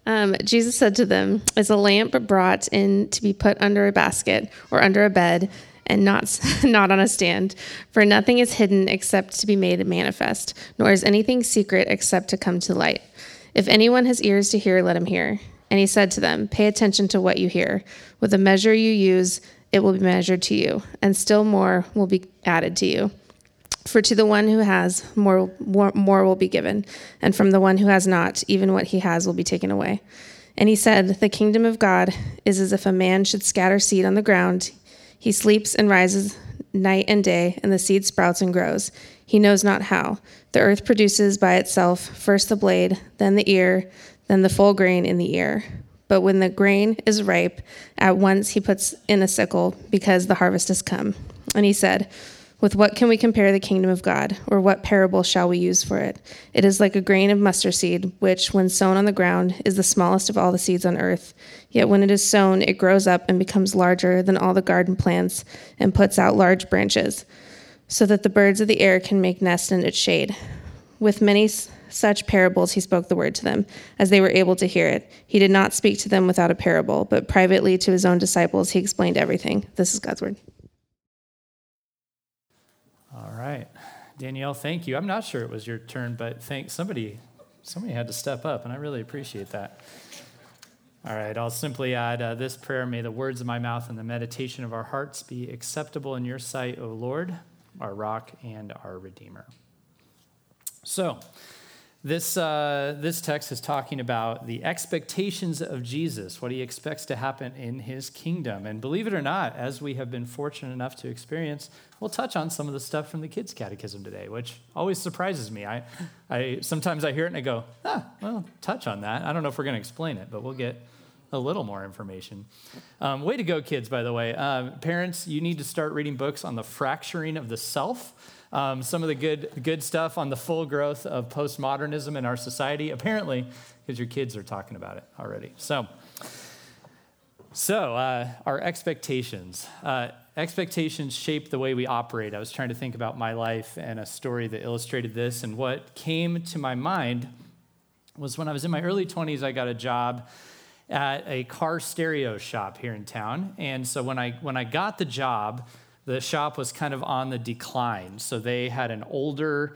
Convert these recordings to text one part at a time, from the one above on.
Jesus said to them, "Is a lamp brought in to be put under a basket or under a bed, and not not on a stand? For nothing is hidden except to be made manifest, nor is anything secret except to come to light. If anyone has ears to hear, let him hear." And he said to them, "Pay attention to what you hear. With the measure you use, it will be measured to you, and still more will be added to you. For to the one who has, more will be given, and from the one who has not, even what he has will be taken away." And he said, "The kingdom of God is as if a man should scatter seed on the ground. He sleeps and rises night and day, and the seed sprouts and grows. He knows not how. The earth produces by itself first the blade, then the ear, then the full grain in the ear. But when the grain is ripe, at once he puts in a sickle, because the harvest has come." And he said, "With what can we compare the kingdom of God? Or what parable shall we use for it? It is like a grain of mustard seed, which, when sown on the ground, is the smallest of all the seeds on earth. Yet when it is sown, it grows up and becomes larger than all the garden plants, and puts out large branches, so that the birds of the air can make nests in its shade." With many such parables he spoke the word to them, as they were able to hear it. He did not speak to them without a parable, but privately to his own disciples he explained everything. This is God's word. All right. Danielle, thank you. I'm not sure it was your turn, but somebody had to step up, and I really appreciate that. All right, I'll simply add this prayer: "May the words of my mouth and the meditation of our hearts be acceptable in your sight, O Lord, our rock and our Redeemer." So, this text is talking about the expectations of Jesus, what he expects to happen in his kingdom. And believe it or not, as we have been fortunate enough to experience, we'll touch on some of the stuff from the Kids' Catechism today, which always surprises me. Sometimes I hear it and I go, well, touch on that. I don't know if we're going to explain it, but we'll get a little more information. Way to go, kids, by the way. Parents, you need to start reading books on the fracturing of the self. Some of the good stuff on the full growth of postmodernism in our society, apparently, because your kids are talking about it already. So our expectations. Expectations shape the way we operate. I was trying to think about my life and a story that illustrated this, and what came to my mind was when I was in my early 20s, I got a job at a car stereo shop here in town. And so when I got the job, the shop was kind of on the decline. So they had an older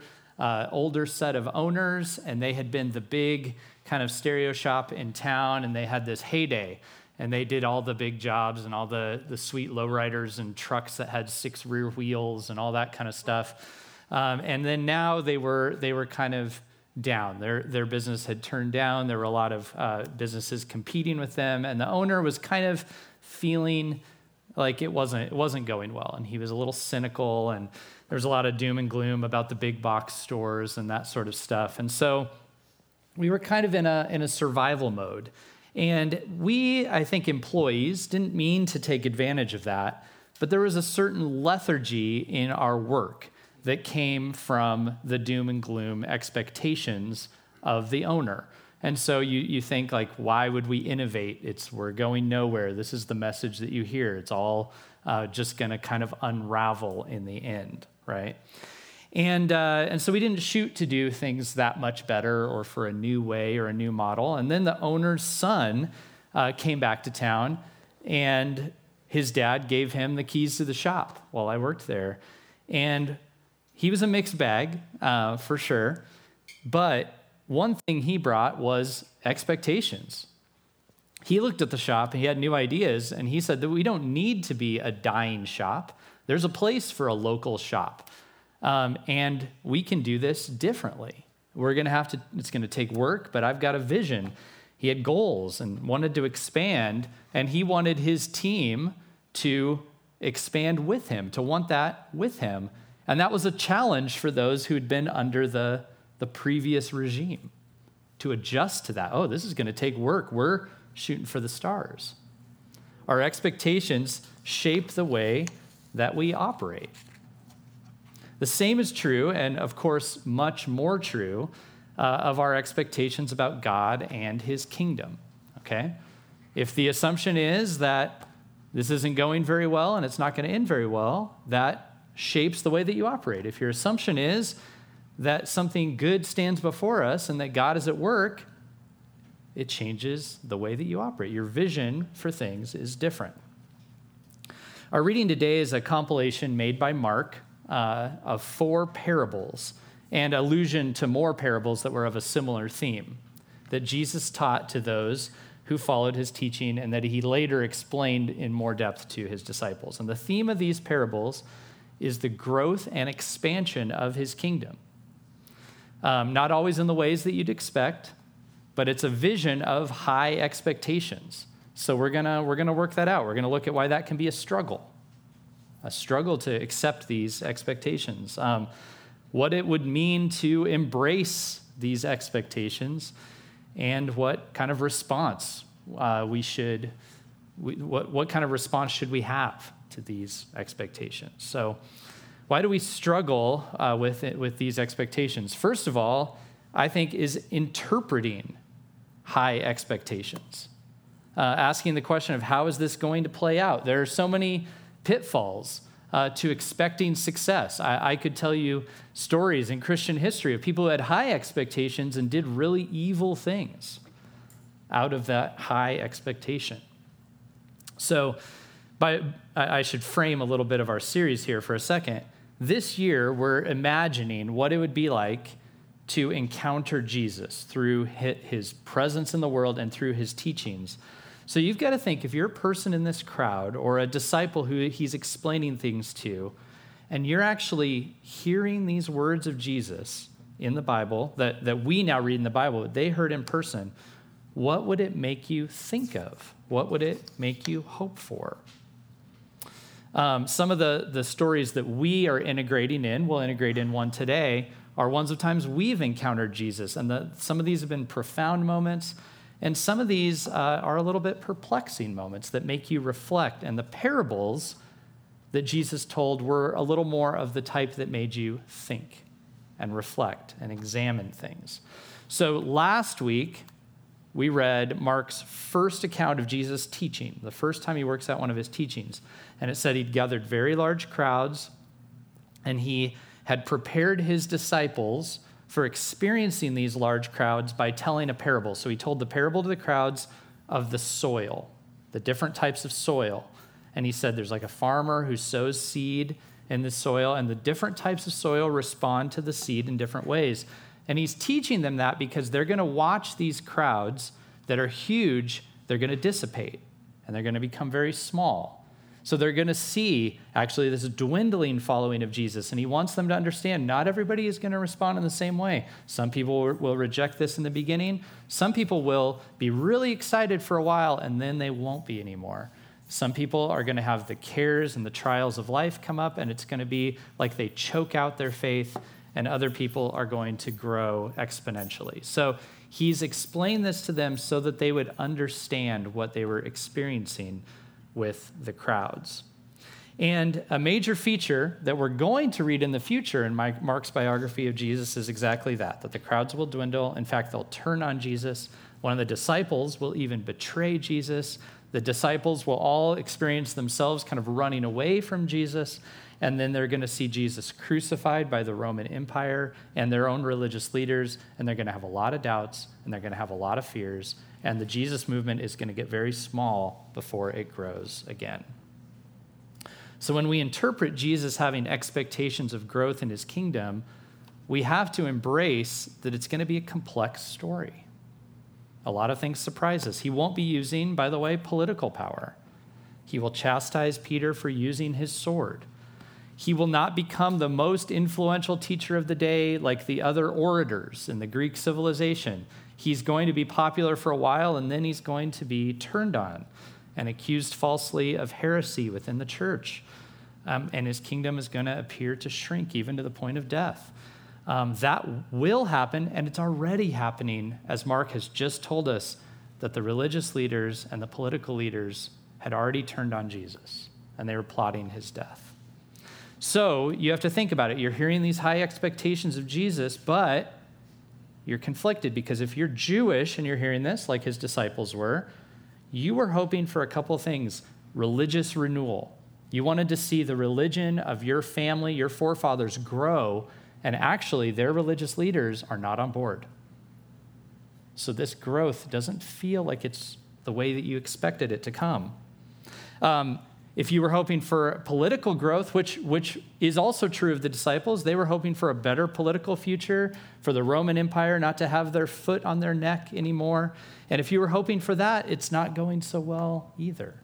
set of owners, and they had been the big kind of stereo shop in town, and they had this heyday. And they did all the big jobs and all the sweet lowriders and trucks that had 6 rear wheels and all that kind of stuff. And then now they were kind of down. Their business had turned down. There were a lot of businesses competing with them, and the owner was kind of feeling like it wasn't going well, and he was a little cynical, and there was a lot of doom and gloom about the big box stores and that sort of stuff. And so we were kind of in a survival mode. And we, I think, employees didn't mean to take advantage of that, but there was a certain lethargy in our work that came from the doom and gloom expectations of the owner. And so you think, like, why would we innovate? We're going nowhere. This is the message that you hear. It's all just going to kind of unravel in the end, right? And so we didn't shoot to do things that much better or for a new way or a new model. And then the owner's son came back to town, and his dad gave him the keys to the shop while I worked there. And he was a mixed bag, for sure. But one thing he brought was expectations. He looked at the shop, and he had new ideas, and he said that we don't need to be a dying shop. There's a place for a local shop. And we can do this differently. It's going to take work, but I've got a vision. He had goals and wanted to expand, and he wanted his team to expand with him, to want that with him. And that was a challenge for those who'd been under the previous regime, to adjust to that. Oh, this is going to take work. We're shooting for the stars. Our expectations shape the way that we operate. The same is true, and of course, much more true, of our expectations about God and his kingdom, okay? If the assumption is that this isn't going very well and it's not going to end very well, that shapes the way that you operate. If your assumption is that something good stands before us and that God is at work, it changes the way that you operate. Your vision for things is different. Our reading today is a compilation made by Mark of 4 parables and allusion to more parables that were of a similar theme that Jesus taught to those who followed his teaching and that he later explained in more depth to his disciples. And the theme of these parables is the growth and expansion of his kingdom. Not always in the ways that you'd expect, but it's a vision of high expectations. So we're gonna work that out. We're gonna look at why that can be a struggle to accept these expectations, what it would mean to embrace these expectations, and what kind of response what kind of response should we have to these expectations? So why do we struggle with these expectations? First of all, I think is interpreting high expectations. Asking the question of how is this going to play out? There are so many pitfalls to expecting success. I could tell you stories in Christian history of people who had high expectations and did really evil things out of that high expectation. So I should frame a little bit of our series here for a second. This year, we're imagining what it would be like to encounter Jesus through his presence in the world and through his teachings. So you've got to think, if you're a person in this crowd or a disciple who he's explaining things to, and you're actually hearing these words of Jesus in the Bible that we now read in the Bible, they heard in person, what would it make you think of? What would it make you hope for? Some of the stories that we are integrating in, we'll integrate in one today, are ones of times we've encountered Jesus. And some of these have been profound moments, and some of these are a little bit perplexing moments that make you reflect. And the parables that Jesus told were a little more of the type that made you think and reflect and examine things. So last week, we read Mark's first account of Jesus' teaching, the first time he works out one of his teachings. And it said he'd gathered very large crowds, and he had prepared his disciples for experiencing these large crowds by telling a parable. So he told the parable to the crowds of the soil, the different types of soil. And he said there's like a farmer who sows seed in the soil, and the different types of soil respond to the seed in different ways. And he's teaching them that because they're going to watch these crowds that are huge, they're going to dissipate, and they're going to become very small. So they're going to see, actually, this dwindling following of Jesus. And he wants them to understand not everybody is going to respond in the same way. Some people will reject this in the beginning. Some people will be really excited for a while, and then they won't be anymore. Some people are going to have the cares and the trials of life come up, and it's going to be like they choke out their faith, and other people are going to grow exponentially. So he's explained this to them so that they would understand what they were experiencing with the crowds. And a major feature that we're going to read in the future in Mark's biography of Jesus is exactly that the crowds will dwindle. In fact, they'll turn on Jesus. One of the disciples will even betray Jesus. The disciples will all experience themselves kind of running away from Jesus. And then they're going to see Jesus crucified by the Roman Empire and their own religious leaders, and they're going to have a lot of doubts, and they're going to have a lot of fears, and the Jesus movement is going to get very small before it grows again. So when we interpret Jesus having expectations of growth in his kingdom, we have to embrace that it's going to be a complex story. A lot of things surprise us. He won't be using, by the way, political power. He will chastise Peter for using his sword. He will not become the most influential teacher of the day like the other orators in the Greek civilization. He's going to be popular for a while, and then he's going to be turned on and accused falsely of heresy within the church. And his kingdom is going to appear to shrink even to the point of death. That will happen, and it's already happening, as Mark has just told us, that the religious leaders and the political leaders had already turned on Jesus, and they were plotting his death. So you have to think about it. You're hearing these high expectations of Jesus, but you're conflicted because if you're Jewish and you're hearing this, like his disciples were, you were hoping for a couple things. Religious renewal. You wanted to see the religion of your family, your forefathers grow, and actually their religious leaders are not on board. So this growth doesn't feel like it's the way that you expected it to come. If you were hoping for political growth, which is also true of the disciples, they were hoping for a better political future, for the Roman Empire not to have their foot on their neck anymore. And if you were hoping for that, it's not going so well either.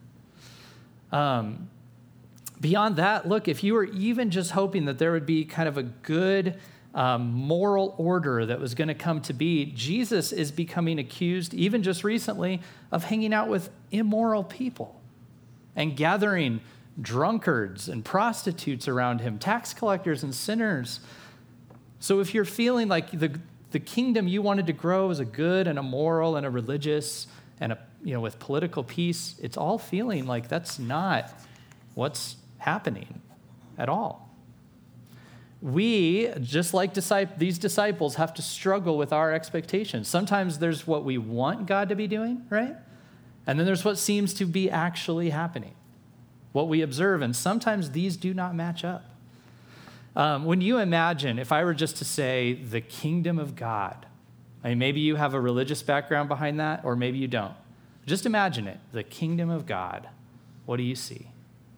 Beyond that, look, if you were even just hoping that there would be kind of a good moral order that was going to come to be, Jesus is becoming accused, even just recently, of hanging out with immoral people and gathering drunkards and prostitutes around him, tax collectors and sinners. So if you're feeling like the kingdom you wanted to grow is a good and a moral and a religious and with political peace, it's all feeling like that's not what's happening at all. We, just like these disciples, have to struggle with our expectations. Sometimes there's what we want God to be doing, right? And then there's what seems to be actually happening, what we observe, and sometimes these do not match up. When you imagine, if I were just to say the kingdom of God, I mean, maybe you have a religious background behind that, or maybe you don't. Just imagine it, the kingdom of God. What do you see?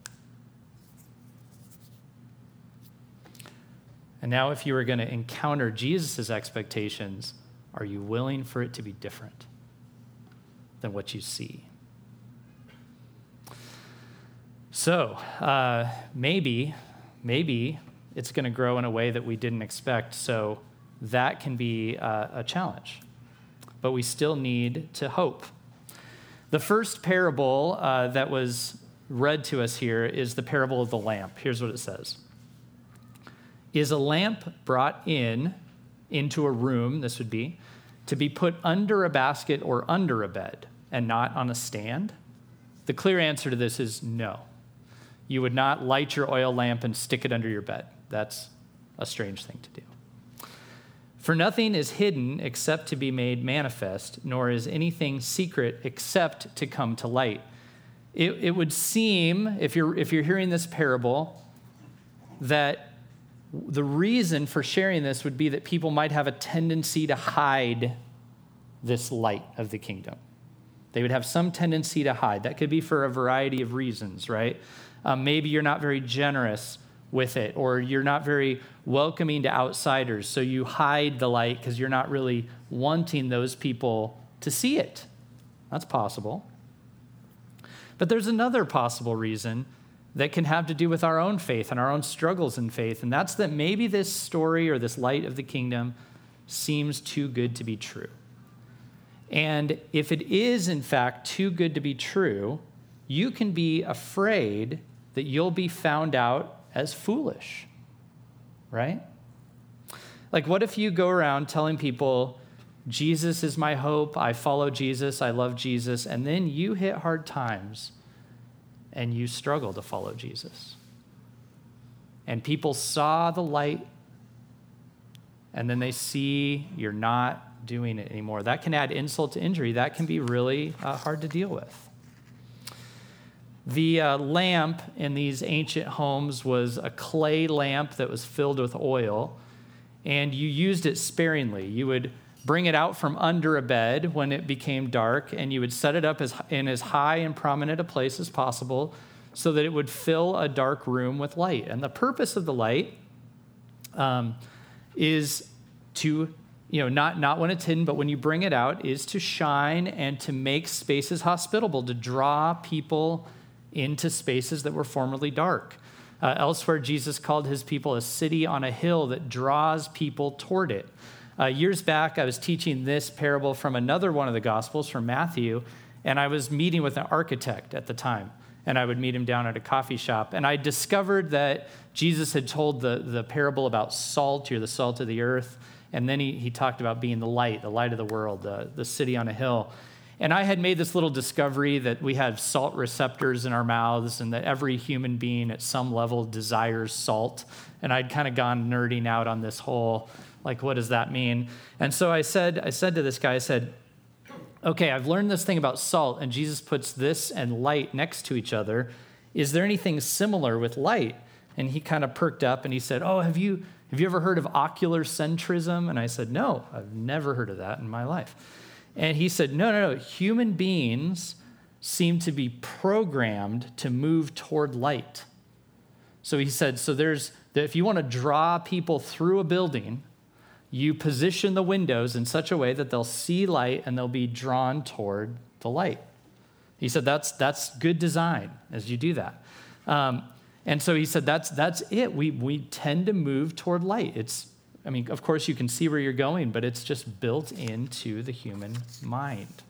And now if you were going to encounter Jesus' expectations, are you willing for it to be different than what you see? So maybe it's going to grow in a way that we didn't expect, so that can be a challenge. But we still need to hope. The first parable that was read to us here is the parable of the lamp. Here's what it says. Is a lamp brought into a room, this would be, to be put under a basket or under a bed and not on a stand? The clear answer to this is no. You would not light your oil lamp and stick it under your bed. That's a strange thing to do. For nothing is hidden except to be made manifest, nor is anything secret except to come to light. It would seem, if you're hearing this parable, that the reason for sharing this would be that people might have a tendency to hide this light of the kingdom. They would have some tendency to hide. That could be for a variety of reasons, right? Maybe you're not very generous with it, or you're not very welcoming to outsiders, so you hide the light because you're not really wanting those people to see it. That's possible. But there's another possible reason that can have to do with our own faith and our own struggles in faith, and that's that maybe this story or this light of the kingdom seems too good to be true. And if it is, in fact, too good to be true, you can be afraid that you'll be found out as foolish, right? Like, what if you go around telling people, Jesus is my hope, I follow Jesus, I love Jesus, and then you hit hard times and you struggle to follow Jesus. And people saw the light, and then they see you're not doing it anymore. That can add insult to injury. That can be really hard to deal with. The lamp in these ancient homes was a clay lamp that was filled with oil, and you used it sparingly. You would bring it out from under a bed when it became dark, and you would set it up in as high and prominent a place as possible so that it would fill a dark room with light. And the purpose of the light is to, not when it's hidden, but when you bring it out, is to shine and to make spaces hospitable, to draw people into spaces that were formerly dark. Elsewhere, Jesus called his people a city on a hill that draws people toward it. Years back, I was teaching this parable from another one of the Gospels, from Matthew, and I was meeting with an architect at the time, and I would meet him down at a coffee shop, and I discovered that Jesus had told the parable about salt. You're the salt of the earth, and then he talked about being the light of the world, the city on a hill. And I had made this little discovery that we have salt receptors in our mouths and that every human being at some level desires salt. And I'd kind of gone nerding out on this whole, like, what does that mean? And so I said to this guy, okay, I've learned this thing about salt, and Jesus puts this and light next to each other. Is there anything similar with light? And he kind of perked up and he said, oh, have you ever heard of ocular centrism? And I said, no, I've never heard of that in my life. And he said, no, human beings seem to be programmed to move toward light. So he said, if you want to draw people through a building, you position the windows in such a way that they'll see light and they'll be drawn toward the light. He said, that's good design as you do that. And so he said, that's it. We tend to move toward light. Of course you can see where you're going, but it's just built into the human mind.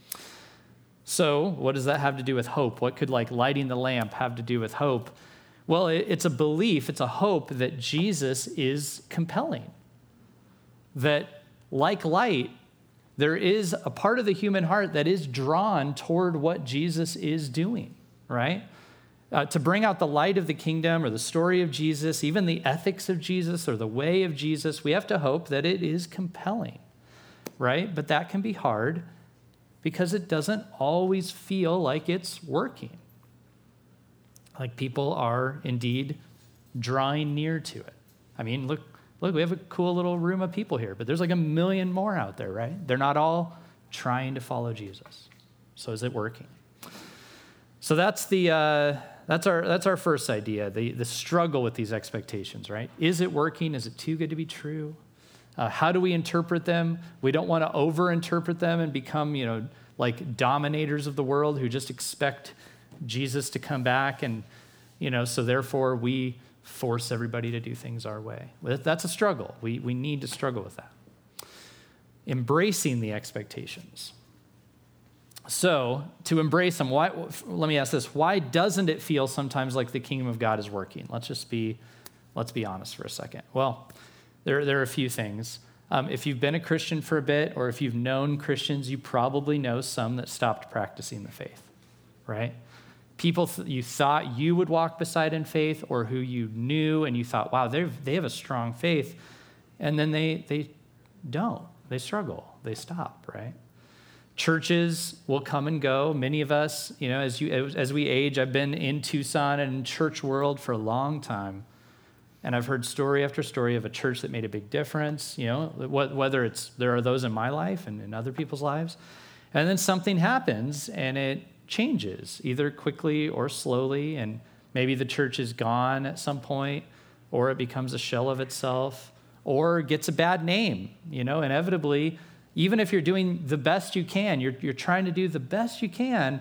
So what does that have to do with hope? What could lighting the lamp have to do with hope? Well, it's a belief, it's a hope that Jesus is compelling. That like light, there is a part of the human heart that is drawn toward what Jesus is doing, right? To bring out the light of the kingdom or the story of Jesus, even the ethics of Jesus or the way of Jesus, we have to hope that it is compelling, right? But that can be hard because it doesn't always feel like it's working. Like people are indeed drawing near to it. Look, we have a cool little room of people here, but there's like a million more out there, right? They're not all trying to follow Jesus. So is it working? So that's our first idea, the struggle with these expectations, right? Is it working? Is it too good to be true? How do we interpret them? We don't want to over-interpret them and become, like dominators of the world who just expect Jesus to come back and, so therefore we force everybody to do things our way. That's a struggle. We need to struggle with that. Embracing the expectations. So to embrace them, let me ask this, why doesn't it feel sometimes like the kingdom of God is working? Let's be honest for a second. Well, there are a few things. If you've been a Christian for a bit, or if you've known Christians, you probably know some that stopped practicing the faith, right? People you thought you would walk beside in faith, or who you knew and you thought, wow, they have a strong faith, and then they don't. They struggle. They stop, right? Churches will come and go. Many of us, as we age, I've been in Tucson and in church world for a long time, and I've heard story after story of a church that made a big difference. Whether there are those in my life and in other people's lives, and then something happens and it changes, either quickly or slowly, and maybe the church is gone at some point, or it becomes a shell of itself, or gets a bad name. Inevitably, even if you're doing the best you can, you're trying to do the best you can,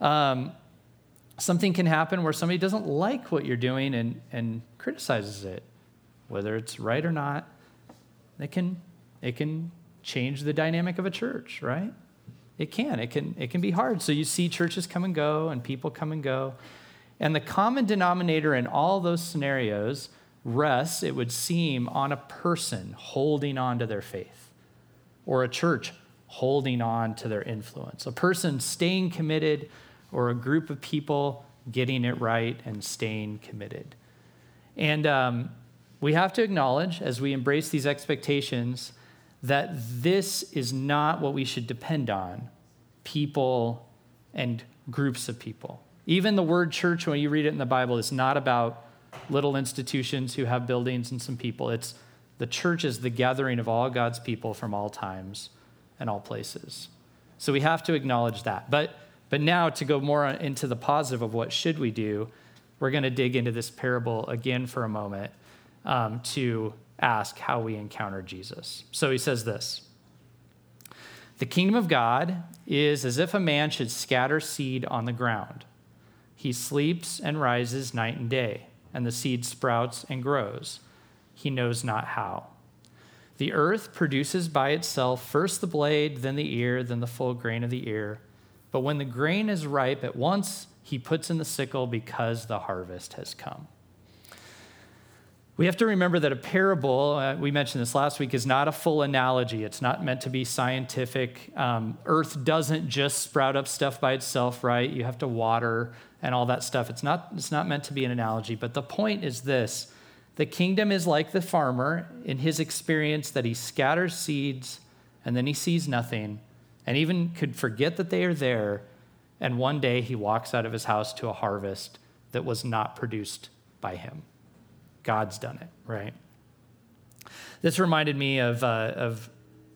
something can happen where somebody doesn't like what you're doing and criticizes it, whether it's right or not. It can change the dynamic of a church, right? It can be hard. So you see churches come and go and people come and go. And the common denominator in all those scenarios rests, it would seem, on a person holding on to their faith, or a church holding on to their influence, a person staying committed, or a group of people getting it right and staying committed. And we have to acknowledge, as we embrace these expectations, that this is not what we should depend on, people and groups of people. Even the word church, when you read it in the Bible, is not about little institutions who have buildings and some people. It's the church is the gathering of all God's people from all times and all places. So we have to acknowledge that. But now to go more into the positive of what should we do, we're going to dig into this parable again for a moment to ask how we encounter Jesus. So he says this: the kingdom of God is as if a man should scatter seed on the ground. He sleeps and rises night and day, and the seed sprouts and grows. He knows not how. The earth produces by itself first the blade, then the ear, then the full grain of the ear. But when the grain is ripe, at once he puts in the sickle because the harvest has come. We have to remember that a parable, we mentioned this last week, is not a full analogy. It's not meant to be scientific. Earth doesn't just sprout up stuff by itself, right? You have to water and all that stuff. It's not meant to be an analogy. But the point is this: the kingdom is like the farmer in his experience that he scatters seeds and then he sees nothing and even could forget that they are there. And one day he walks out of his house to a harvest that was not produced by him. God's done it, right? This reminded me of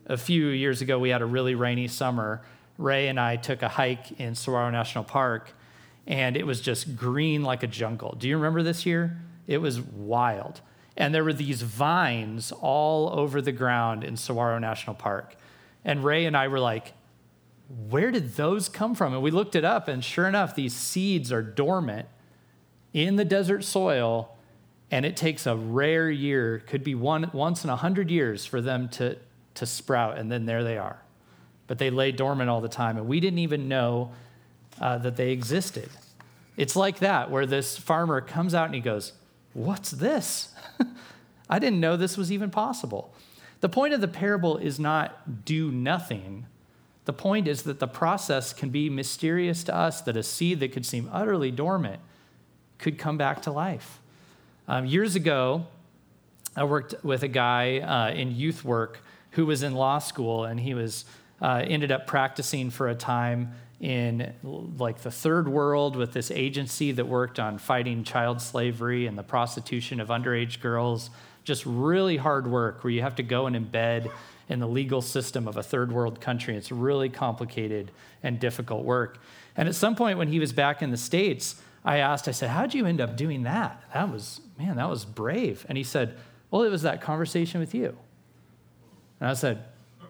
A few years ago, we had a really rainy summer. Ray and I took a hike in Saguaro National Park, and it was just green like a jungle. Do you remember this year? It was wild. And there were these vines all over the ground in Saguaro National Park. And Ray and I were like, where did those come from? And we looked it up, and sure enough, these seeds are dormant in the desert soil, and it takes a rare year, could be once in 100 years, for them to sprout, and then there they are. But they lay dormant all the time, and we didn't even know that they existed. It's like that, where this farmer comes out and he goes, what's this? I didn't know this was even possible. The point of the parable is not do nothing. The point is that the process can be mysterious to us, that a seed that could seem utterly dormant could come back to life. Years ago, I worked with a guy in youth work who was in law school, and he was ended up practicing for a time in like the third world with this agency that worked on fighting child slavery and the prostitution of underage girls. Just really hard work where you have to go and embed in the legal system of a third world country. It's really complicated and difficult work. And at some point when he was back in the States, I said, how'd you end up doing that? That was brave. And he said, well, it was that conversation with you. And I said,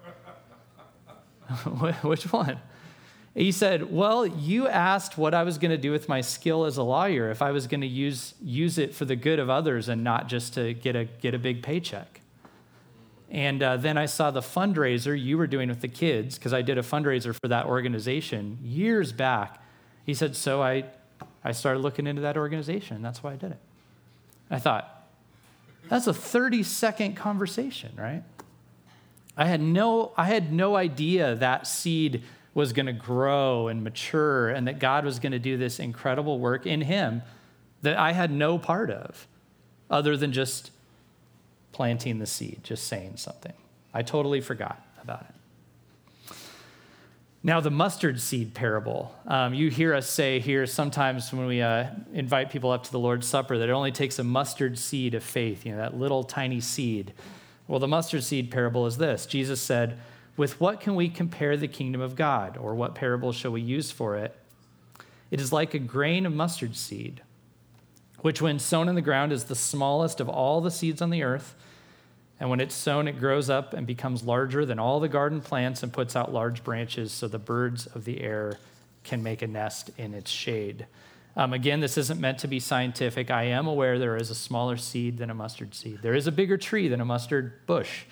which one? He said, well, you asked what I was going to do with my skill as a lawyer, if I was going to use it for the good of others and not just to get a big paycheck. And then I saw the fundraiser you were doing with the kids, because I did a fundraiser for that organization years back. He said, so I started looking into that organization, and that's why I did it. I thought, that's a 30-second conversation, right? I had no idea that seed was going to grow and mature, and that God was going to do this incredible work in him that I had no part of, other than just planting the seed, just saying something. I totally forgot about it. Now, the mustard seed parable. You hear us say here sometimes when we invite people up to the Lord's Supper that it only takes a mustard seed of faith, that little tiny seed. Well, the mustard seed parable is this. Jesus said, with what can we compare the kingdom of God? Or what parable shall we use for it? It is like a grain of mustard seed, which when sown in the ground is the smallest of all the seeds on the earth. And when it's sown, it grows up and becomes larger than all the garden plants and puts out large branches so the birds of the air can make a nest in its shade. Again, this isn't meant to be scientific. I am aware there is a smaller seed than a mustard seed. There is a bigger tree than a mustard bush.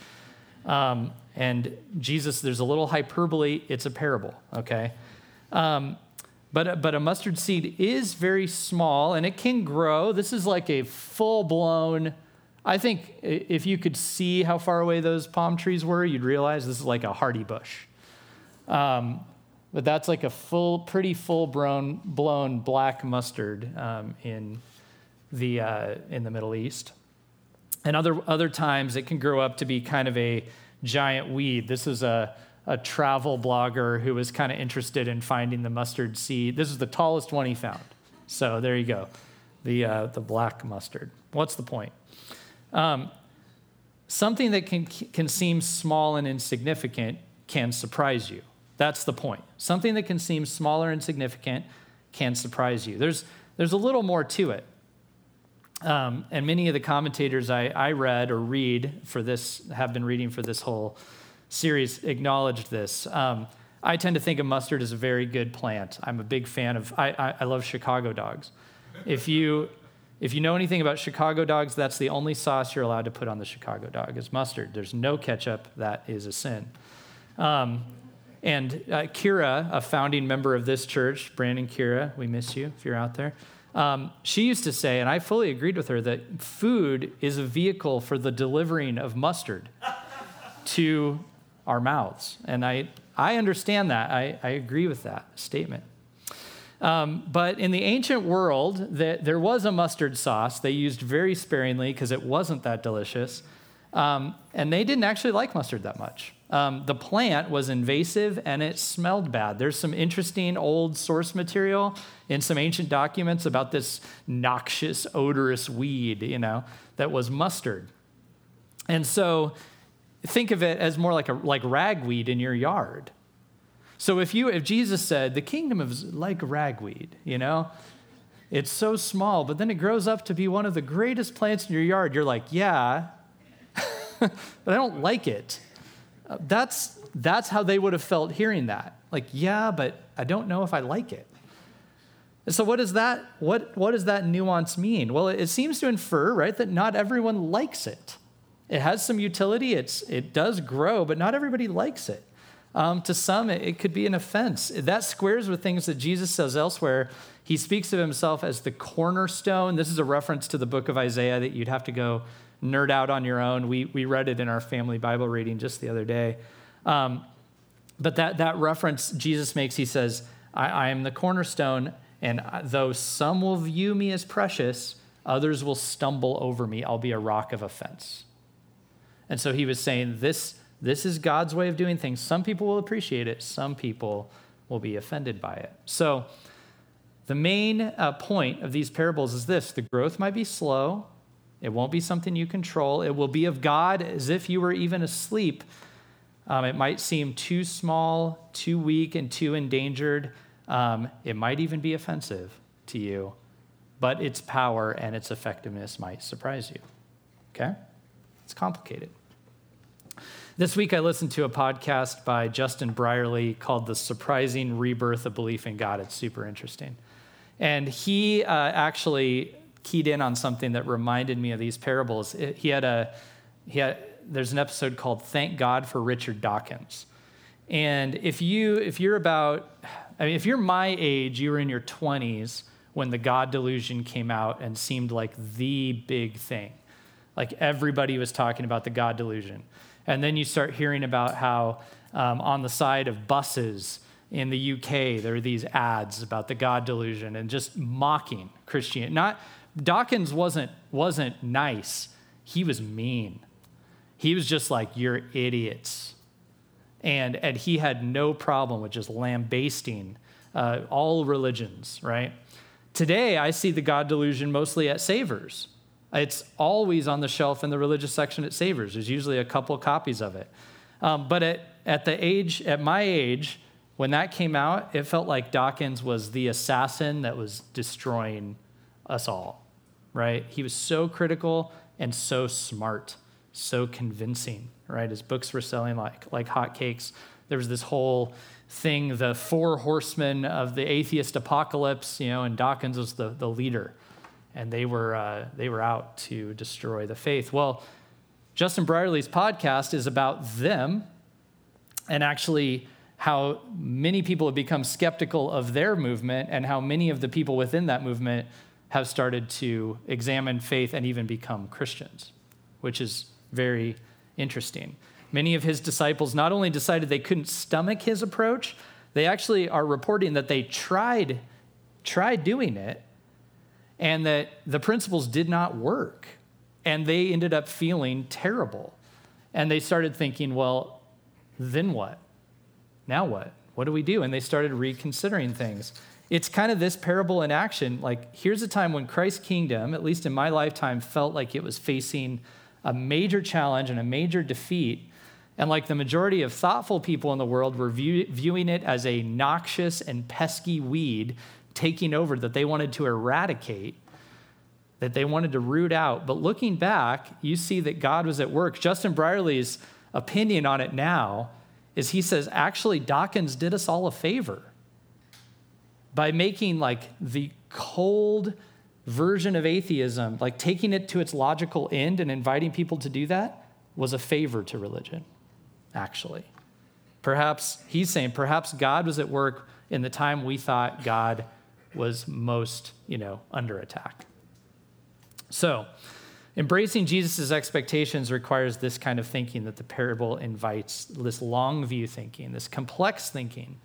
And Jesus, there's a little hyperbole. It's a parable, okay? But a mustard seed is very small, and it can grow. This is like a full-blown, I think if you could see how far away those palm trees were, you'd realize this is like a hardy bush. But that's like a pretty full-blown black mustard in the Middle East. And other times it can grow up to be kind of a giant weed. This is a travel blogger who was kind of interested in finding the mustard seed. This is the tallest one he found. So there you go, the black mustard. What's the point? Something that can seem small and insignificant can surprise you. That's the point. Something that can seem small or insignificant can surprise you. There's a little more to it. And many of the commentators I read or read for this, have been reading for this whole series, acknowledged this. I tend to think of mustard as a very good plant. I'm a big fan of, I love Chicago dogs. If you know anything about Chicago dogs, that's the only sauce you're allowed to put on the Chicago dog is mustard. There's no ketchup. That is a sin. And Kira, a founding member of this church, Brandon Kira, we miss you if you're out there. She used to say, and I fully agreed with her, that food is a vehicle for the delivering of mustard to our mouths. And I understand that. I agree with that statement. But in the ancient world, there was a mustard sauce they used very sparingly because it wasn't that delicious. And they didn't actually like mustard that much. The plant was invasive and it smelled bad. There's some interesting old source material in some ancient documents about this noxious, odorous weed, that was mustard. And so think of it as more like ragweed in your yard. So if Jesus said, the kingdom is like ragweed, it's so small, but then it grows up to be one of the greatest plants in your yard, you're like, yeah, but I don't like it. That's how they would have felt hearing that. Like, yeah, but I don't know if I like it. And so what does that nuance mean? Well, it seems to infer, right, that not everyone likes it. It has some utility. It does grow, but not everybody likes it. To some, it could be an offense. That squares with things that Jesus says elsewhere. He speaks of himself as the cornerstone. This is a reference to the book of Isaiah that you'd have to go nerd out on your own. We read it in our family Bible reading just the other day. But that reference Jesus makes, he says, I am the cornerstone, and though some will view me as precious, others will stumble over me. I'll be a rock of offense. And so he was saying, this is God's way of doing things. Some people will appreciate it. Some people will be offended by it. So the main point of these parables is this: the growth might be slow. It won't be something you control. It will be of God as if you were even asleep. It might seem too small, too weak, and too endangered. It might even be offensive to you, but its power and its effectiveness might surprise you. Okay? It's complicated. This week I listened to a podcast by Justin Brierley called The Surprising Rebirth of Belief in God. It's super interesting. And he actually keyed in on something that reminded me of these parables. There's an episode called Thank God for Richard Dawkins. And if you're my age, you were in your 20s when the God delusion came out and seemed like the big thing. Like everybody was talking about the God delusion. And then you start hearing about how on the side of buses in the UK, there are these ads about the God delusion and just mocking Christianity. Dawkins wasn't nice. He was mean. He was just like, you're idiots. And he had no problem with just lambasting all religions, right? Today, I see the God delusion mostly at Savers. It's always on the shelf in the religious section at Savers. There's usually a couple copies of it. But at my age, when that came out, it felt like Dawkins was the assassin that was destroying us all, right? He was so critical and so smart, so convincing, right? His books were selling like hotcakes. There was this whole thing, the 4 horsemen of the atheist apocalypse, and Dawkins was the leader. And they were out to destroy the faith. Well, Justin Brierley's podcast is about them and actually how many people have become skeptical of their movement and how many of the people within that movement have started to examine faith and even become Christians, which is very interesting. Many of his disciples not only decided they couldn't stomach his approach, they actually are reporting that they tried doing it, and that the principles did not work. And they ended up feeling terrible. And they started thinking, well, then what? Now what? What do we do? And they started reconsidering things. It's kind of this parable in action. Like, here's a time when Christ's kingdom, at least in my lifetime, felt like it was facing a major challenge and a major defeat. And like the majority of thoughtful people in the world were viewing it as a noxious and pesky weed taking over that they wanted to eradicate, that they wanted to root out. But looking back, you see that God was at work. Justin Brierley's opinion on it now is he says, actually, Dawkins did us all a favor by making like the cold version of atheism, like taking it to its logical end and inviting people to do that, was a favor to religion, actually. He's saying, perhaps God was at work in the time we thought God was most, under attack. So, embracing Jesus' expectations requires this kind of thinking that the parable invites, this long view thinking, this complex thinking,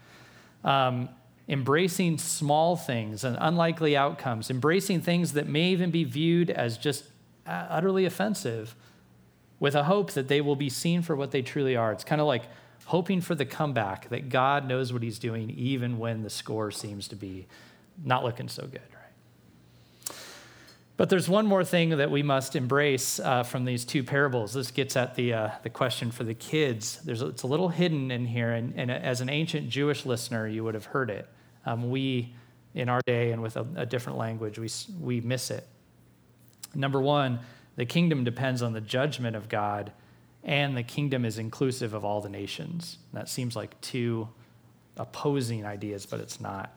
embracing small things and unlikely outcomes, embracing things that may even be viewed as just utterly offensive, with a hope that they will be seen for what they truly are. It's kind of like hoping for the comeback, that God knows what he's doing even when the score seems to be not looking so good, right? But there's one more thing that we must embrace from these two parables. This gets at the question for the kids. It's a little hidden in here, and as an ancient Jewish listener, you would have heard it. We, in our day and with a different language, we miss it. Number one, the kingdom depends on the judgment of God, and the kingdom is inclusive of all the nations. That seems like two opposing ideas, but it's not.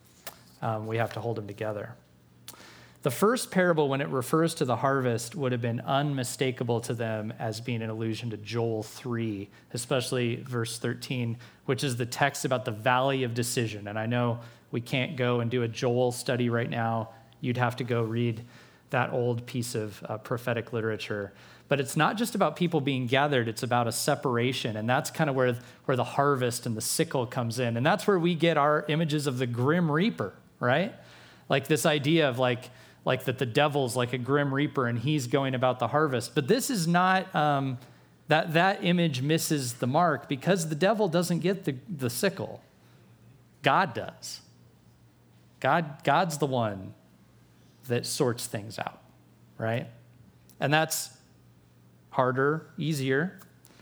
We have to hold them together. The first parable, when it refers to the harvest, would have been unmistakable to them as being an allusion to Joel 3, especially verse 13, which is the text about the valley of decision. And I know we can't go and do a Joel study right now. You'd have to go read that old piece of prophetic literature. But it's not just about people being gathered, it's about a separation. And that's kind of where the harvest and the sickle comes in. And that's where we get our images of the grim reaper, right? Like this idea of like that the devil's like a grim reaper and he's going about the harvest. But this is not, that image misses the mark because the devil doesn't get the sickle. God does. God's the one that sorts things out, right? And that's harder, easier.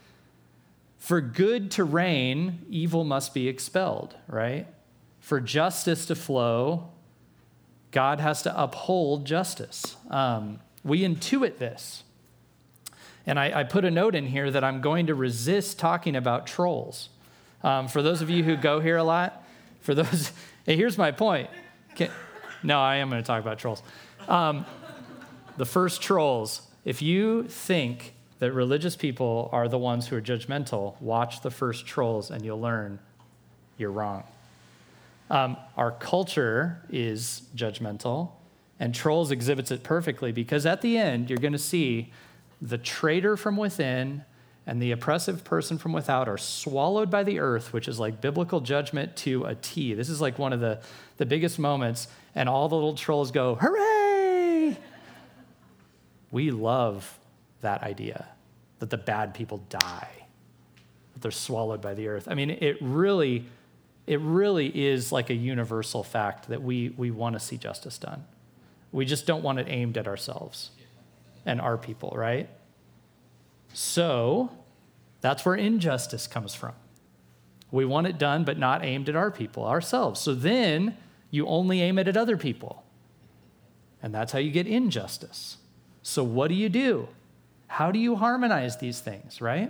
For good to reign, evil must be expelled, right? For justice to flow, God has to uphold justice. We intuit this. And I put a note in here that I'm going to resist talking about trolls. For those of you who go here a lot, hey, here's my point. No, I am going to talk about trolls. The first trolls, if you think that religious people are the ones who are judgmental, watch the first trolls and you'll learn you're wrong. Our culture is judgmental, and Trolls exhibits it perfectly because at the end, you're going to see the traitor from within and the oppressive person from without are swallowed by the earth, which is like biblical judgment to a T. This is like one of the biggest moments, and all the little trolls go, hooray! We love that idea, that the bad people die, that they're swallowed by the earth. I mean, it really is like a universal fact that we want to see justice done. We just don't want it aimed at ourselves and our people, right? So that's where injustice comes from. We want it done, but not aimed at our people, ourselves. So then you only aim it at other people. And that's how you get injustice. So what do? How do you harmonize these things, right?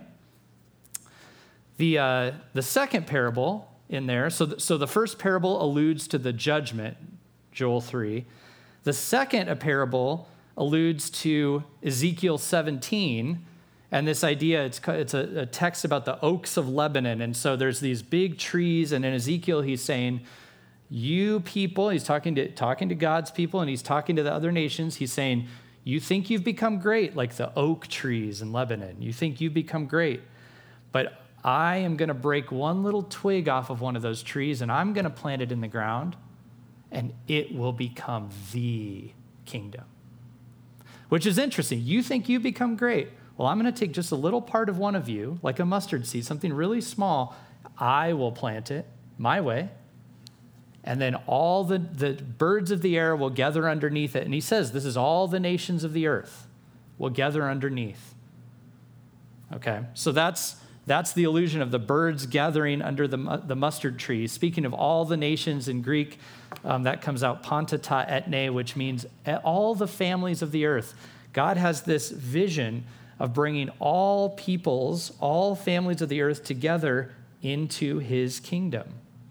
The second parable in there, so the first parable alludes to the judgment, Joel 3. The second parable alludes to Ezekiel 17, and this idea, it's a text about the oaks of Lebanon, and so there's these big trees, and in Ezekiel he's saying, you people, he's talking to God's people, and he's talking to the other nations, he's saying, you think you've become great, like the oak trees in Lebanon. You think you've become great, but I am going to break one little twig off of one of those trees, and I'm going to plant it in the ground, and it will become the kingdom. Which is interesting. You think you become great. Well, I'm going to take just a little part of one of you, like a mustard seed, something really small. I will plant it my way, and then all the birds of the air will gather underneath it. And he says, this is all the nations of the earth will gather underneath. Okay, so that's the illusion of the birds gathering under the mustard tree. Speaking of all the nations in Greek, that comes out panta ta etne, which means all the families of the earth. God has this vision of bringing all peoples, all families of the earth together into his kingdom.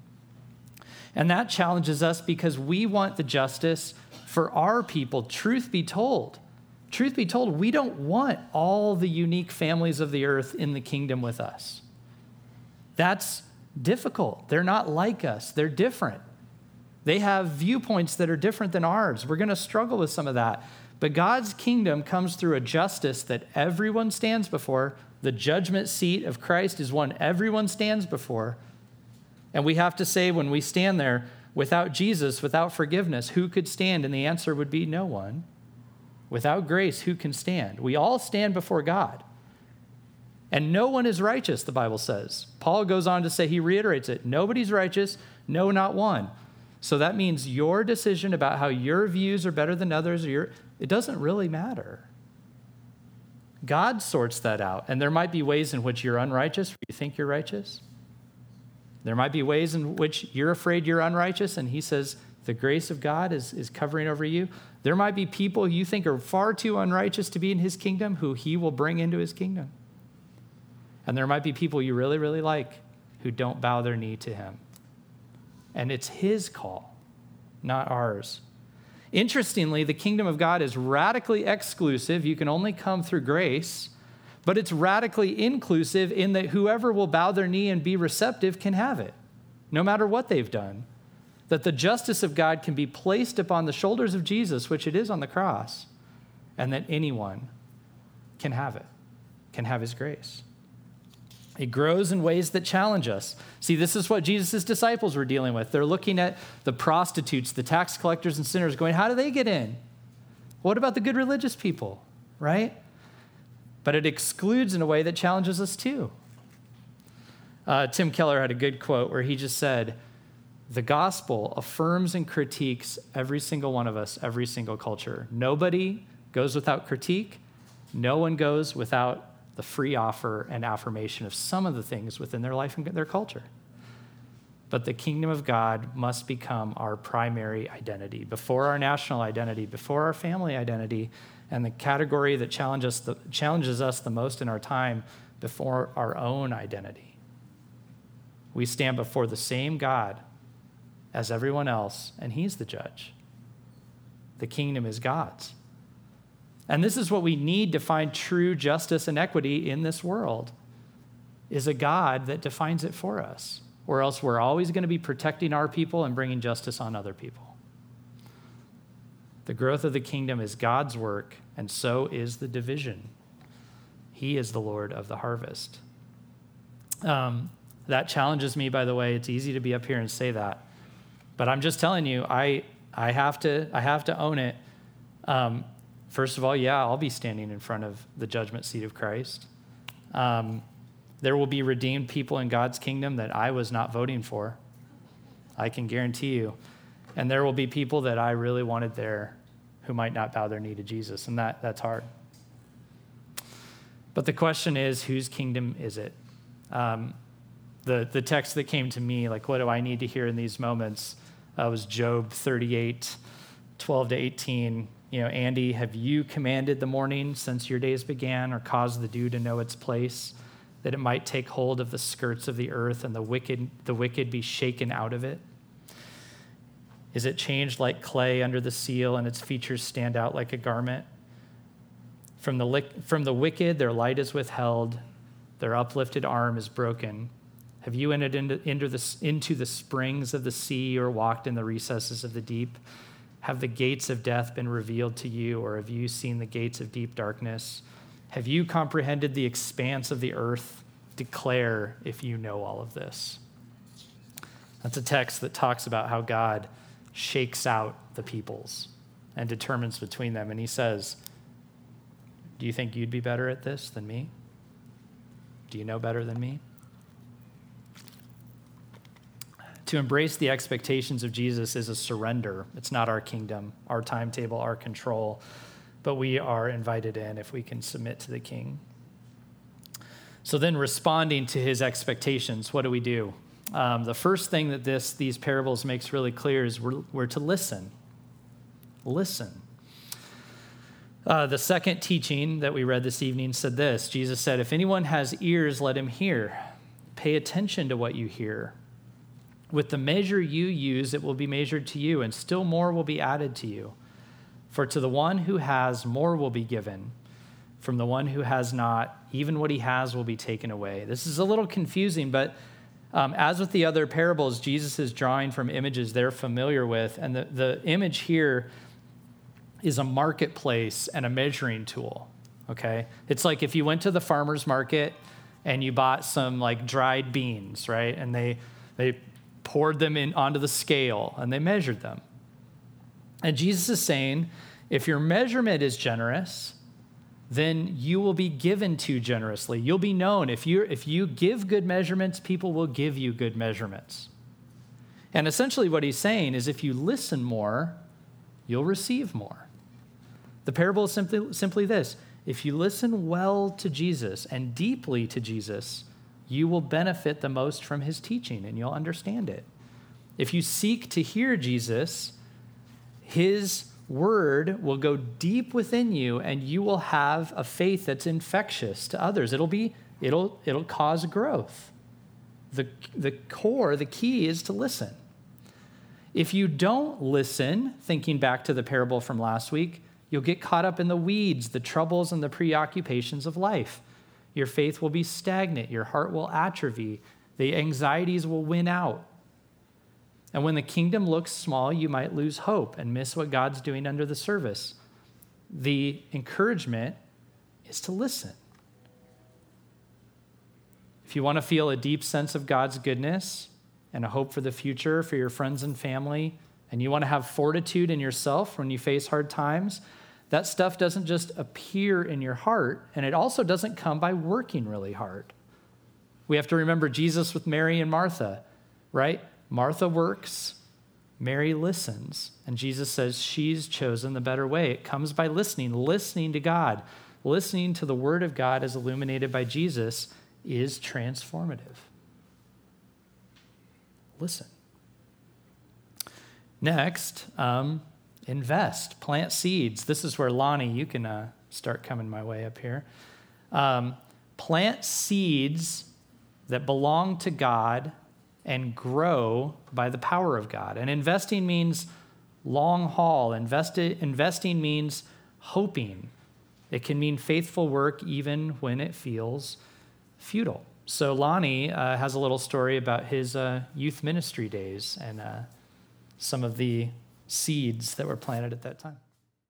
And that challenges us because we want the justice for our people. Truth be told, we don't want all the unique families of the earth in the kingdom with us. That's difficult. They're not like us. They're different. They have viewpoints that are different than ours. We're going to struggle with some of that. But God's kingdom comes through a justice that everyone stands before. The judgment seat of Christ is one everyone stands before. And we have to say when we stand there, without Jesus, without forgiveness, who could stand? And the answer would be no one. Without grace, who can stand? We all stand before God. And no one is righteous, the Bible says. Paul goes on to say, he reiterates it, nobody's righteous, no, not one. So that means your decision about how your views are better than others, it doesn't really matter. God sorts that out. And there might be ways in which you're unrighteous, where you think you're righteous. There might be ways in which you're afraid you're unrighteous, and he says the grace of God is covering over you. There might be people you think are far too unrighteous to be in his kingdom, who he will bring into his kingdom. And there might be people you really, really like who don't bow their knee to him. And it's his call, not ours. Interestingly, the kingdom of God is radically exclusive. You can only come through grace, but it's radically inclusive in that whoever will bow their knee and be receptive can have it, no matter what they've done. That the justice of God can be placed upon the shoulders of Jesus, which it is on the cross, and that anyone can have it, can have his grace. It grows in ways that challenge us. See, this is what Jesus' disciples were dealing with. They're looking at the prostitutes, the tax collectors and sinners, going, how do they get in? What about the good religious people, right? But it excludes in a way that challenges us too. Tim Keller had a good quote where he just said, the gospel affirms and critiques every single one of us, every single culture. Nobody goes without critique. No one goes without the free offer and affirmation of some of the things within their life and their culture. But the kingdom of God must become our primary identity, before our national identity, before our family identity, and the category that challenges us the most in our time, before our own identity. We stand before the same God as everyone else, and he's the judge. The kingdom is God's. And this is what we need to find true justice and equity in this world, is a God that defines it for us, or else we're always going to be protecting our people and bringing justice on other people. The growth of the kingdom is God's work, and so is the division. He is the Lord of the harvest. That challenges me, by the way. It's easy to be up here and say that. But I'm just telling you, I have to own it. First of all, yeah, I'll be standing in front of the judgment seat of Christ. There will be redeemed people in God's kingdom that I was not voting for. I can guarantee you. And there will be people that I really wanted there who might not bow their knee to Jesus, and that's hard. But the question is, whose kingdom is it? The text that came to me, like, what do I need to hear in these moments, was Job 38, 12 to 18. Andy, have you commanded the morning since your days began, or caused the dew to know its place, that it might take hold of the skirts of the earth and the wicked be shaken out of it? Is it changed like clay under the seal, and its features stand out like a garment? From the wicked, their light is withheld. Their uplifted arm is broken. Have you entered into the springs of the sea, or walked in the recesses of the deep? Have the gates of death been revealed to you, or have you seen the gates of deep darkness? Have you comprehended the expanse of the earth? Declare if you know all of this. That's a text that talks about how God shakes out the peoples and determines between them. And he says, do you think you'd be better at this than me? Do you know better than me? To embrace the expectations of Jesus is a surrender. It's not our kingdom, our timetable, our control, but we are invited in if we can submit to the King. So then, responding to his expectations, what do we do? The first thing that these parables makes really clear is we're to listen. Listen. The second teaching that we read this evening said this. Jesus said, if anyone has ears, let him hear. Pay attention to what you hear. With the measure you use, it will be measured to you, and still more will be added to you. For to the one who has, more will be given. From the one who has not, even what he has will be taken away. This is a little confusing, but as with the other parables, Jesus is drawing from images they're familiar with, and the image here is a marketplace and a measuring tool, okay? It's like if you went to the farmer's market and you bought some like dried beans, right? And they poured them in onto the scale and they measured them. And Jesus is saying, if your measurement is generous, then you will be given to generously. You'll be known. If you give good measurements, people will give you good measurements. And essentially what he's saying is if you listen more, you'll receive more. The parable is simply this. If you listen well to Jesus and deeply to Jesus, you will benefit the most from his teaching and you'll understand it. If you seek to hear Jesus, his word will go deep within you and you will have a faith that's infectious to others. It'll cause growth. The key is to listen. If you don't listen, thinking back to the parable from last week, you'll get caught up in the weeds, the troubles, and the preoccupations of life. Your faith will be stagnant. Your heart will atrophy. The anxieties will win out. And when the kingdom looks small, you might lose hope and miss what God's doing under the surface. The encouragement is to listen. If you want to feel a deep sense of God's goodness and a hope for the future for your friends and family, and you want to have fortitude in yourself when you face hard times, that stuff doesn't just appear in your heart, and it also doesn't come by working really hard. We have to remember Jesus with Mary and Martha, right? Martha works, Mary listens, and Jesus says she's chosen the better way. It comes by listening to God. Listening to the word of God as illuminated by Jesus is transformative. Listen. Next, invest, plant seeds. This is where Lonnie, you can start coming my way up here. Plant seeds that belong to God and grow by the power of God. And investing means long haul. Investing means hoping. It can mean faithful work even when it feels futile. So Lonnie has a little story about his youth ministry days and some of the seeds that were planted at that time.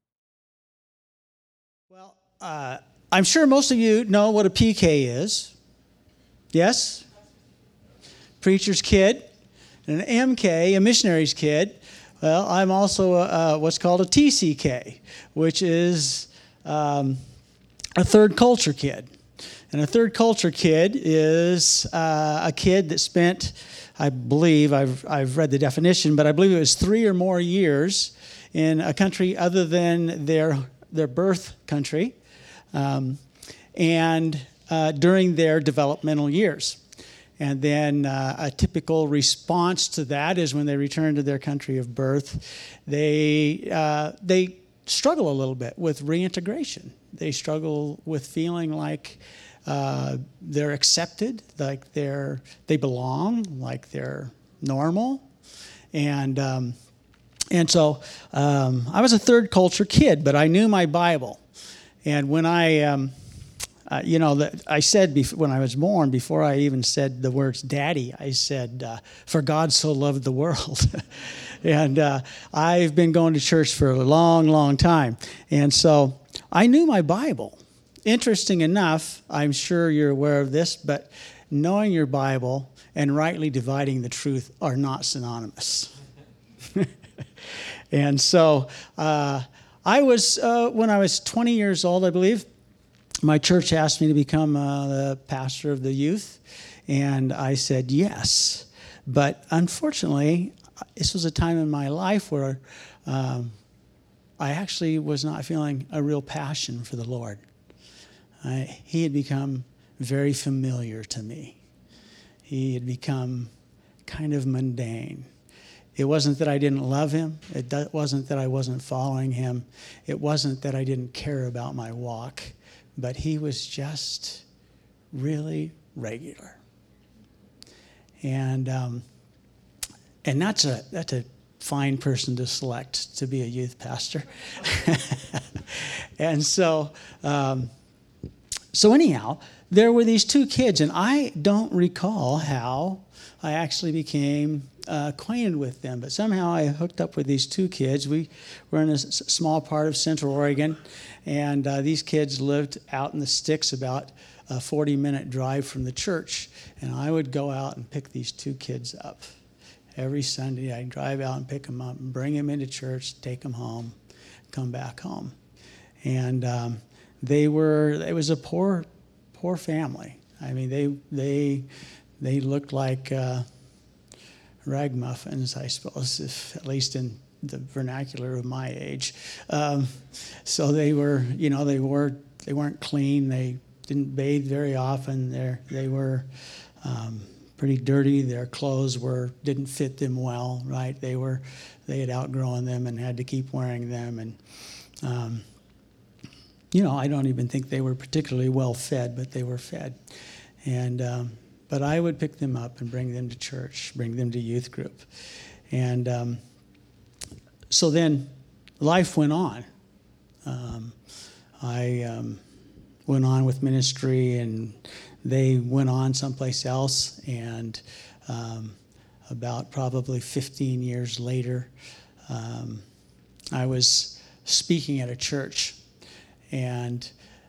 Well, I'm sure most of you know what a PK is. Yes? Preacher's kid. And an MK, a missionary's kid. Well, I'm also what's called a TCK, which is a third culture kid. And a third culture kid is a kid that spent, I believe, I've read the definition, but I believe it was 3 or more years in a country other than their birth country, and during their developmental years. And then a typical response to that is when they return to their country of birth, they struggle a little bit with reintegration. They struggle with feeling like they're accepted, like they belong, like they're normal. And so I was a third culture kid, but I knew my Bible. And when I said when I was born, before I even said the words daddy, I said, for God so loved the world. And I've been going to church for a long, long time. And so I knew my Bible. Interesting enough, I'm sure you're aware of this, but knowing your Bible and rightly dividing the truth are not synonymous. And so I was, when I was 20 years old, I believe, my church asked me to become the pastor of the youth, and I said yes. But unfortunately, this was a time in my life where I actually was not feeling a real passion for the Lord. He had become very familiar to me. He had become kind of mundane. It wasn't that I didn't love him. It wasn't that I wasn't following him. It wasn't that I didn't care about my walk. But he was just really regular. And that's a fine person to select to be a youth pastor. And so anyhow, there were these 2 kids, and I don't recall how I actually became acquainted with them, but somehow I hooked up with these 2 kids. We were in a small part of Central Oregon, and these kids lived out in the sticks about a 40-minute drive from the church, and I would go out and pick these 2 kids up. Every Sunday, I'd drive out and pick them up and bring them into church, take them home, come back home. And it was a poor family. I mean, they looked like ragamuffins, I suppose, if, at least in the vernacular of my age. So they were, they weren't clean. They didn't bathe very often. They were pretty dirty. Their clothes didn't fit them well, right? They had outgrown them and had to keep wearing them. And I don't even think they were particularly well fed, but they were fed. And but I would pick them up and bring them to church, bring them to youth group. And so then life went on. I went on with ministry, and they went on someplace else. And about probably 15 years later, I was speaking at a church. And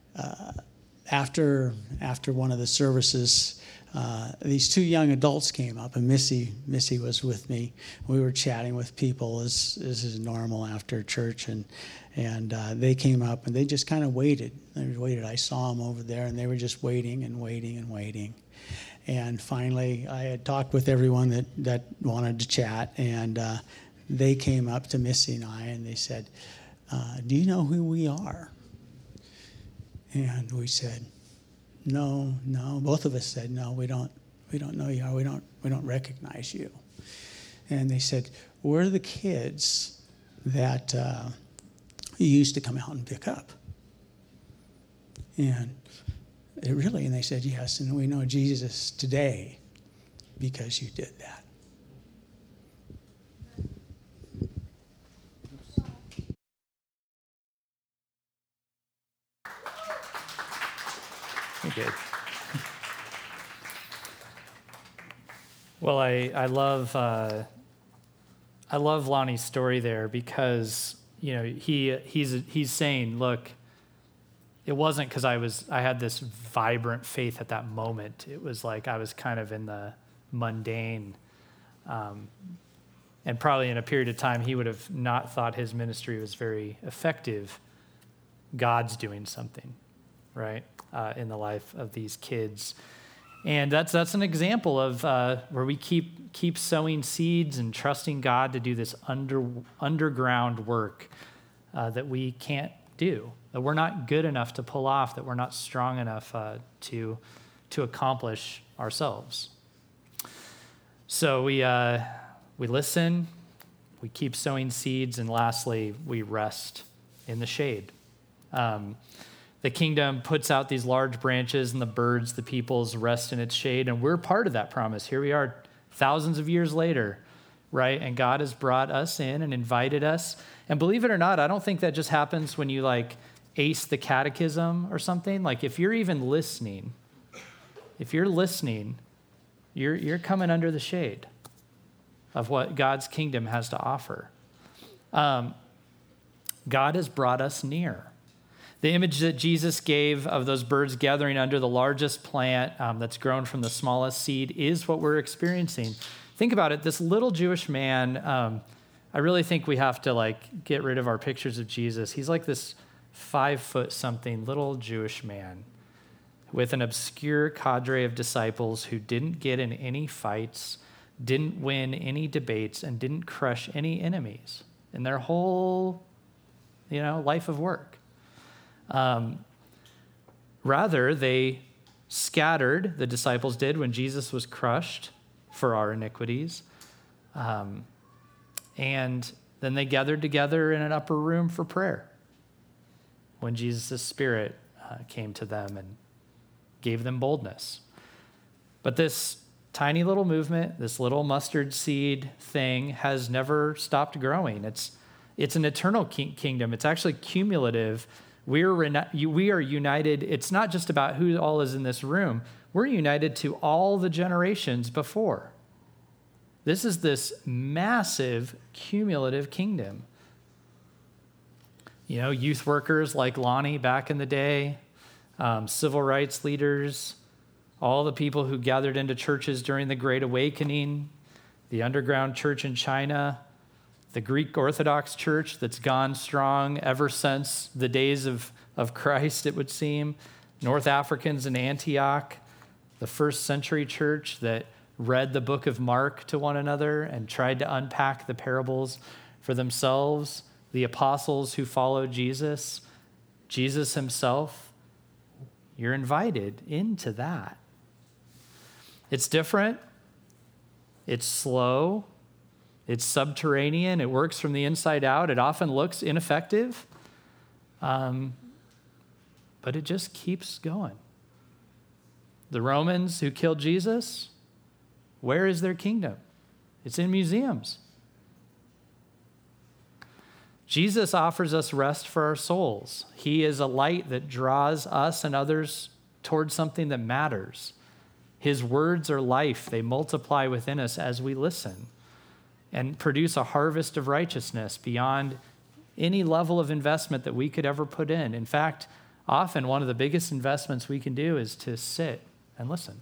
after one of the services, these two young adults came up, and Missy was with me. We were chatting with people, as is normal after church, and they came up, and they just kind of waited. They waited. I saw them over there, and they were just waiting and waiting and waiting. And finally, I had talked with everyone that wanted to chat, and they came up to Missy and I, and they said, "Do you know who we are?" And we said, No. Both of us said, "No, we don't know you. We don't recognize you." And they said, "We're the kids that you used to come out and pick up." And they said, "Yes, and we know Jesus today because you did that." Good. Well, I love Lonnie's story there, because he's saying, look, it wasn't because I had this vibrant faith at that moment. It was like I was kind of in the mundane, and probably in a period of time he would have not thought his ministry was very effective. God's doing something, right? In the life of these kids. And that's an example of where we keep sowing seeds and trusting God to do this underground work that we can't do, that we're not good enough to pull off, that we're not strong enough to accomplish ourselves. So we listen, we keep sowing seeds, and lastly, we rest in the shade. The kingdom puts out these large branches, and the birds, the peoples, rest in its shade. And we're part of that promise. Here we are thousands of years later, right? And God has brought us in and invited us. And believe it or not, I don't think that just happens when you ace the catechism or something. If you're even listening, you're coming under the shade of what God's kingdom has to offer. God has brought us near. The image that Jesus gave of those birds gathering under the largest plant that's grown from the smallest seed is what we're experiencing. Think about it. This little Jewish man, I really think we have to get rid of our pictures of Jesus. He's like this 5-foot-something little Jewish man with an obscure cadre of disciples who didn't get in any fights, didn't win any debates, and didn't crush any enemies in their whole, life of work. Rather, they scattered, the disciples did, when Jesus was crushed for our iniquities. And then they gathered together in an upper room for prayer when Jesus' Spirit came to them and gave them boldness. But this tiny little movement, this little mustard seed thing, has never stopped growing. It's an eternal kingdom. It's actually cumulative. We are united. It's not just about who all is in this room. We're united to all the generations before. This is this massive cumulative kingdom. Youth workers like Lonnie back in the day, civil rights leaders, all the people who gathered into churches during the Great Awakening, the underground church in China, the Greek Orthodox Church that's gone strong ever since the days of Christ, it would seem. North Africans in Antioch, the first century church that read the book of Mark to one another and tried to unpack the parables for themselves, the apostles who followed Jesus, Jesus himself, you're invited into that. It's different. It's slow. It's subterranean. It works from the inside out. It often looks ineffective, but it just keeps going. The Romans who killed Jesus, where is their kingdom? It's in museums. Jesus offers us rest for our souls. He is a light that draws us and others towards something that matters. His words are life. They multiply within us as we listen and produce a harvest of righteousness beyond any level of investment that we could ever put in. In fact, often one of the biggest investments we can do is to sit and listen.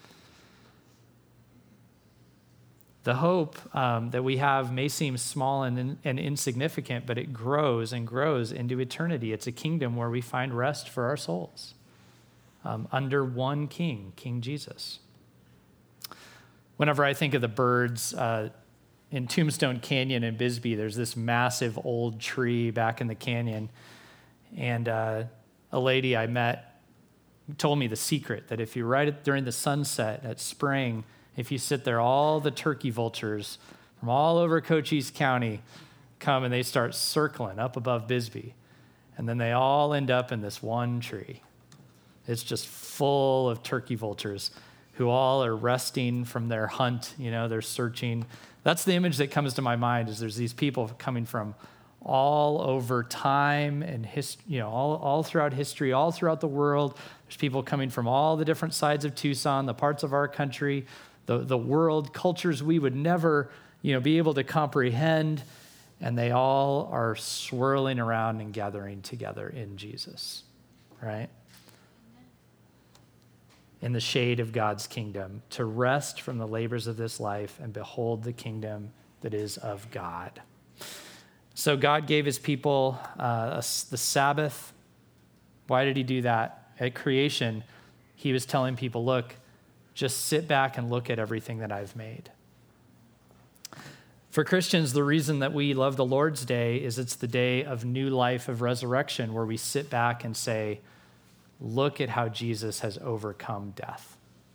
The hope that we have may seem small and insignificant, but it grows and grows into eternity. It's a kingdom where we find rest for our souls under one king, King Jesus. Whenever I think of the birds, in Tombstone Canyon in Bisbee, there's this massive old tree back in the canyon. And a lady I met told me the secret that if you ride it during the sunset at spring, if you sit there, all the turkey vultures from all over Cochise County come and they start circling up above Bisbee. And then they all end up in this one tree. It's just full of turkey vultures who all are resting from their hunt. You know, they're searching. That's the image that comes to my mind is there's these people coming from all over time and all throughout history, all throughout the world. There's people coming from all the different sides of Tucson, the parts of our country, the world, cultures we would never, be able to comprehend, and they all are swirling around and gathering together in Jesus, right? In the shade of God's kingdom, to rest from the labors of this life and behold the kingdom that is of God. So God gave his people the Sabbath. Why did he do that? At creation, he was telling people, look, just sit back and look at everything that I've made. For Christians, the reason that we love the Lord's Day is it's the day of new life, of resurrection, where we sit back and say, look at how Jesus has overcome death.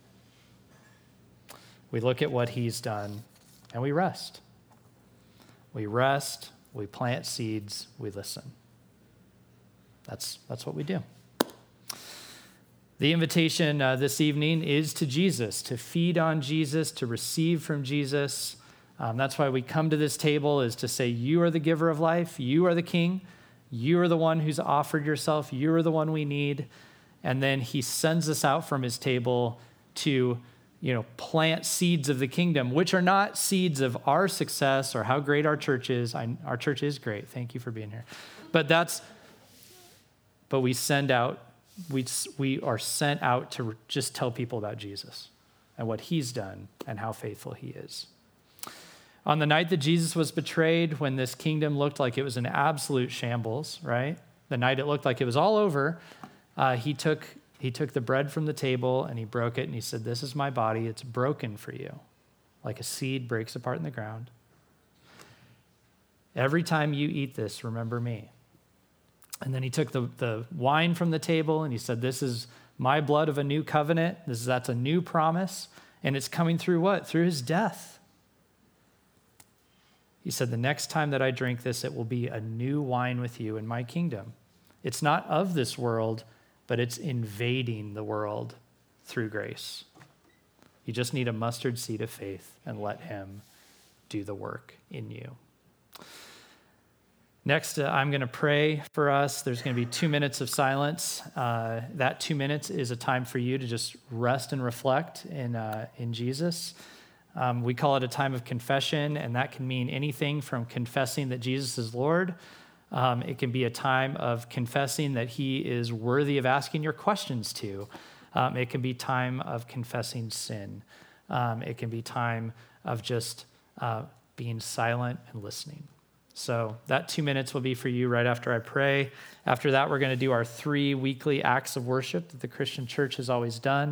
We look at what he's done, and we rest. We rest, we plant seeds, we listen. That's what we do. The invitation this evening is to Jesus, to feed on Jesus, to receive from Jesus. That's why we come to this table, is to say, you are the giver of life, you are the king, you are the one who's offered yourself, you are the one we need. And then he sends us out from his table to, plant seeds of the kingdom, which are not seeds of our success or how great our church is. Our church is great. Thank you for being here. But we send out, we are sent out to just tell people about Jesus and what he's done and how faithful he is. On the night that Jesus was betrayed, when this kingdom looked like it was an absolute shambles, right? The night it looked like it was all over, he took the bread from the table and he broke it and he said, this is my body. It's broken for you, like a seed breaks apart in the ground. Every time you eat this, remember me. And then he took the wine from the table and he said, this is my blood of a new covenant. That's a new promise. And it's coming through what? Through his death. He said, the next time that I drink this, it will be a new wine with you in my kingdom. It's not of this world, but it's invading the world through grace. You just need a mustard seed of faith and let him do the work in you. Next, I'm going to pray for us. There's going to be 2 minutes of silence. That 2 minutes is a time for you to just rest and reflect in Jesus. We call it a time of confession, and that can mean anything from confessing that Jesus is Lord. It can be a time of confessing that he is worthy of asking your questions to. It can be time of confessing sin. It can be time of just being silent and listening. So that 2 minutes will be for you right after I pray. After that, we're going to do our 3 weekly acts of worship that the Christian church has always done.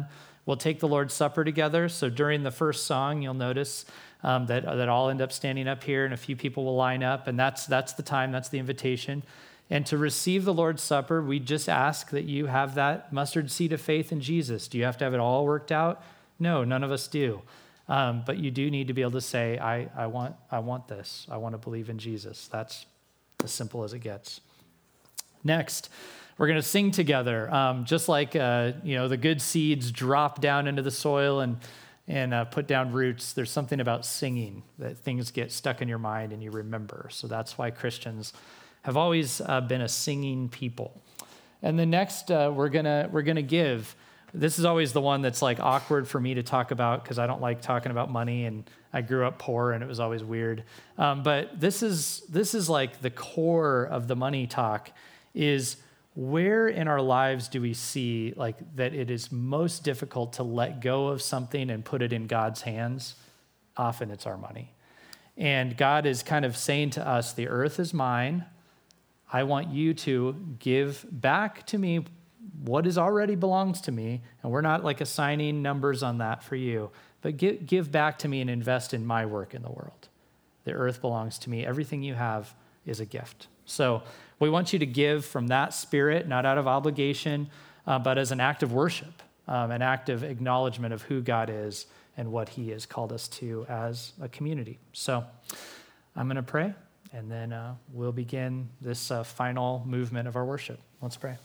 We'll take the Lord's Supper together. So during the first song, you'll notice that I'll end up standing up here and a few people will line up, and that's the time, that's the invitation. And to receive the Lord's Supper, we just ask that you have that mustard seed of faith in Jesus. Do you have to have it all worked out? No, none of us do. But you do need to be able to say, I want this. I want to believe in Jesus. That's as simple as it gets. Next, we're going to sing together. Just like the good seeds drop down into the soil and put down roots, there's something about singing that things get stuck in your mind and you remember. So that's why Christians have always been a singing people. And the next, we're gonna give. This is always the one that's like awkward for me to talk about because I don't like talking about money, and I grew up poor and it was always weird. But this is like the core of the money talk is where in our lives do we see like that it is most difficult to let go of something and put it in God's hands? Often it's our money. And God is kind of saying to us, the earth is mine. I want you to give back to me what is already belongs to me. And we're not like assigning numbers on that for you, but give back to me and invest in my work in the world. The earth belongs to me. Everything you have is a gift. So we want you to give from that spirit, not out of obligation, but as an act of worship, an act of acknowledgement of who God is and what he has called us to as a community. So I'm going to pray. And then we'll begin this final movement of our worship. Let's pray.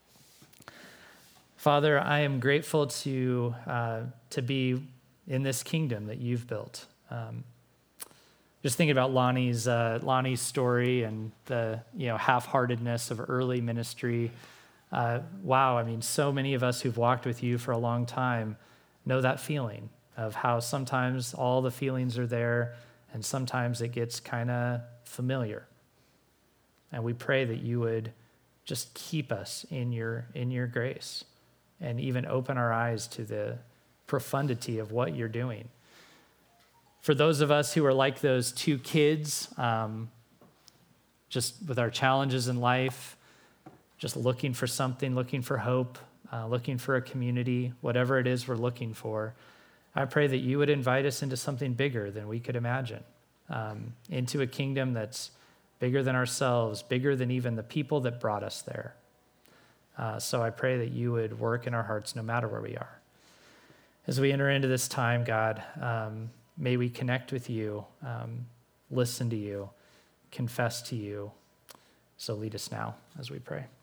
Father, I am grateful to be in this kingdom that you've built. Just thinking about Lonnie's story and the half-heartedness of early ministry. Wow, I mean, so many of us who've walked with you for a long time know that feeling of how sometimes all the feelings are there and sometimes it gets kind of familiar. And we pray that you would just keep us in your grace and even open our eyes to the profundity of what you're doing. For those of us who are like those two kids, just with our challenges in life, just looking for something, looking for hope, looking for a community, whatever it is we're looking for, I pray that you would invite us into something bigger than we could imagine. Into a kingdom that's bigger than ourselves, bigger than even the people that brought us there. So I pray that you would work in our hearts no matter where we are. As we enter into this time, God, may we connect with you, listen to you, confess to you. So lead us now as we pray.